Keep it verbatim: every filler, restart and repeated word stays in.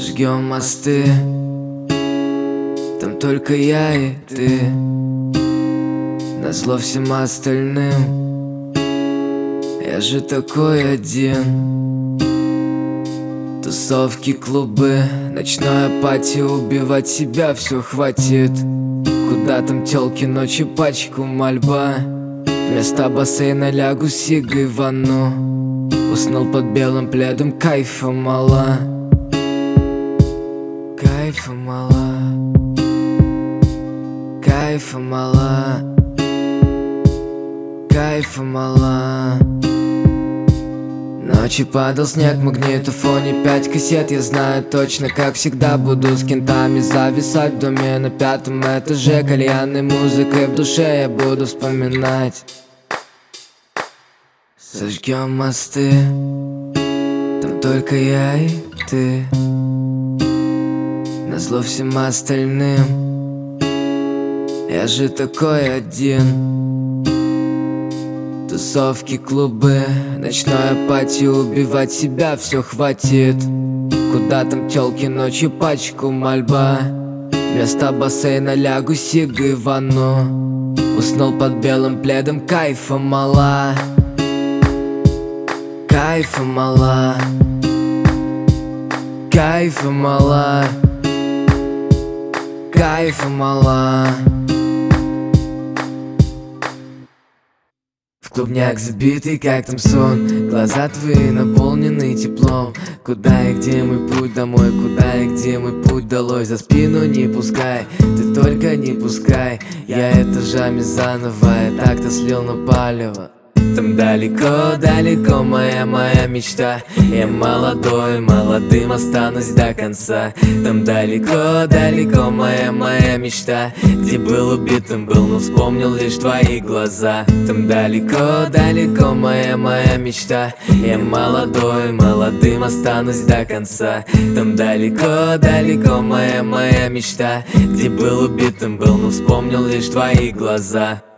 Сожгем мосты, там только я и ты, назло всем остальным. Я же такой один. Тусовки, клубы, ночная пати, убивать себя все хватит. Куда там тёлки, ночью пачку мольба. Вместо бассейна лягу с сигой в ванну. Уснул под белым пледом, кайфа мало. Кайфа мало. Кайфа мало. Кайфа мало. Ночью падал снег в магнитофоне, пять кассет. Я знаю точно, как всегда буду с кентами зависать в доме на пятом этаже. Кальянной музыкой в душе я буду вспоминать. Сожгем мосты, там только я и ты, назло всем остальным. Я же такой один. Тусовки, клубы, ночная пати, убивать себя все хватит. Куда там тёлки, ночью пачку мольба. Вместо бассейна лягу с сигой в ванну. Уснул под белым пледом, кайфа мало. Кайфа мало. Кайфа мало. Кайфа мало. Клубняк забитый, как там сон. Глаза твои наполнены теплом. Куда и где мой путь домой? Куда и где мой путь долой? За спину не пускай, ты только не пускай. Я этажами заново, я так-то слил на палево. Там далеко, далеко моя, моя мечта. Я молодой, молодым останусь до конца. Там далеко, далеко моя, моя мечта. Где был убитым был, но вспомнил лишь твои глаза. Там далеко, далеко моя, моя мечта. Я молодой, молодым останусь до конца. Там далеко, далеко моя, моя мечта. Где был убитым был, но вспомнил лишь твои глаза.